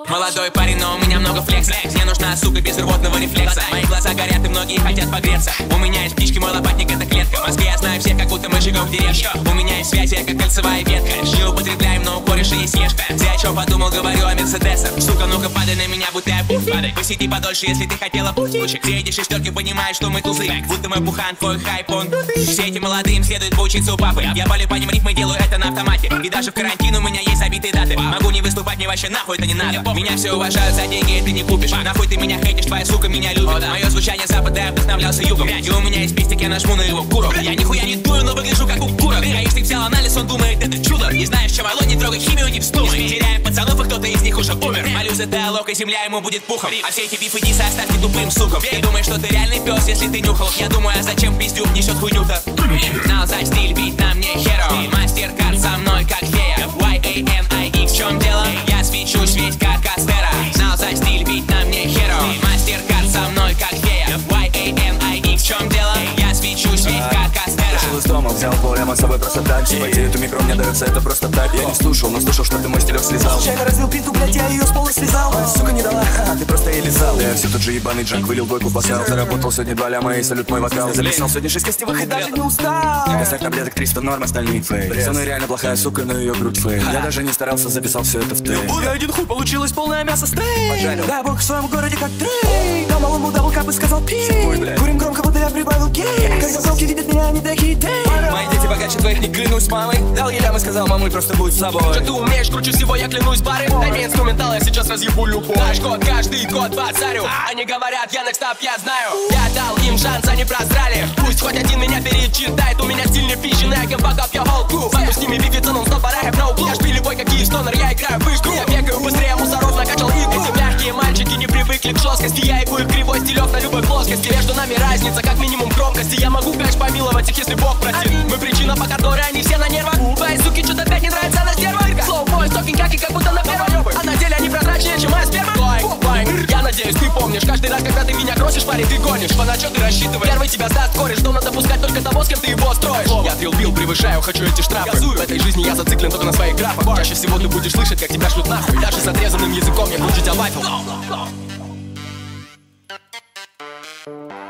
Молодой парень, но у меня много флекса. Мне нужна сука без рвотного рефлекса. Мои глаза горят и многие хотят погреться. У меня есть птички, мой лопатник это клетка. В Москве я знаю всех, как будто мы живем в деревне. У меня есть связи, я как кольцевая ветка. Не употребляем, но у кореша есть ешка. Ты о чем подумал, говорю о мерседесах. Сука, ну-ка падай на меня, будто я пуф. Посиди подольше, если ты хотела путь. Все эти шестерки понимают, что мы тузы. Будто мой бухан, твой хайп, он. Все эти молодые им следует поучиться у папы. Я болю по ним рифмы, делаю это на автомате. И даже в карантин у меня есть забитые даты. Могу не выступать, мне вообще нахуй это не надо. Меня все уважают за деньги, и ты не купишь. Нахуй ты меня хейтишь, твоя сука меня любит. Мое звучание запада, я вдохновлялся югом. И у меня есть пистик, я нажму на его курок. Я нихуя не дую, но выгляжу как у курок. Гаишник взял анализ, он думает, это чудо. Не знаешь, чем алло, не трогай химию, не вздумай. Теряем пацанов, и кто-то из них уже умер. Молю за диалог, и земля ему будет пухом. А все эти бифы дисы оставьте тупым сукам. Ты думаешь, что ты реальный пес, если ты нюхал. Я думаю, а зачем пиздюк несет хуйню-то? Знал за стиль, бить на мне херо. Мастер-карт со мной как фея. YANIX, в чем дело? Я свечусь весь как Астера. Знал за стиль, бить на мне херо. Мастер-карт со мной как фея. YANIX, в чем дело? Я свечусь весь как Астера. Вышел из дома, взял прямо с собой просто так. Симпатию эту микро мне дается, это просто так. Я не слушал, но слышал, что ты мой стилек слезал. Случайно развил пинту, блядь, я ее с пола связал. Сука не дала, ты просто ей лизал. Я все тот же ебаный джанк, вылил двойку в бокал. Заработал сегодня 2 ляма и салют мой вокал. Записал сегодня 6 гостевых и даже не устал. Косяк таблеток 300 норм, остальные фейк. Со мной реально плохая сука, но ее грудь фейк. Я даже не старался, записал все это в тейк. Я один хуй, получилось полное мясо стейк. Дай бог в своем городе как трейк. Дал малому дабл, как бы сказал пей. Курим громко, будто я прибавил гей. Когда броки видят меня, они такие тей. Мои дети богаче твоих, не клянусь мамой. Дал ей лям и сказал, мамуль, просто будь собой. Что ты умеешь, круче всего, я клянусь бары. Дай мне инструментал, я сейчас разъебу любой. Наш код, каждый год базарю. Они говорят, я next up, я знаю. Я дал им шанс, они прозрали. Пусть хоть один меня перечитает. У меня стиль не пищенный, I can fuck up your whole crew. Могу с ними двигаться нон-стоп, but I have no clue. Я шпилевой, как Киевстонер, я играю в игру. Я бегаю быстрее мусоров, накачал игру. Эти мягкие мальчики не привыкли к жесткости. Я ебу их кривой стилек на любой плоскости. Между нами разница, как минимум громкости. Я могу, конечно, помиловать их, если Бог простит. Мы причина, по которой они все на нервах. Твои суки что-то опять не нравится на стерва. Slow boy, talking как будто на первом. А на деле они прозрачнее, чем моя сперма. Я надеюсь, ты помнишь. Каждый раз, когда ты меня кросишь, парень, ты гонишь. На что ты рассчитываешь? Первый тебя сдаст кореш. Что надо пускать только того, с кем ты его строишь. Я трилл-бил, превышаю, хочу эти штрафы. В этой жизни я зациклен только на своих графах. Чаще всего ты будешь слышать, как тебя шлют нахуй. Даже с отрезанным языком я кручу тебя вафел.